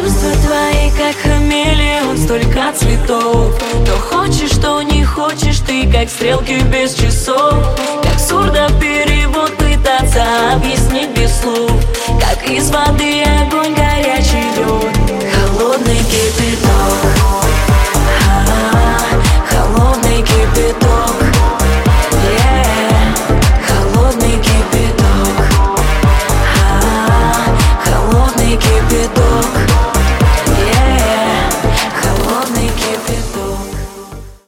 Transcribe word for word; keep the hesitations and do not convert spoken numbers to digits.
Чувства твои, как хамелеон, столько цветов. То хочешь, то не хочешь, ты как стрелки без часов. Как сурдоперевод пытаться объяснить без слов. Как из воды огонь, горячий лед, холодный кипяток.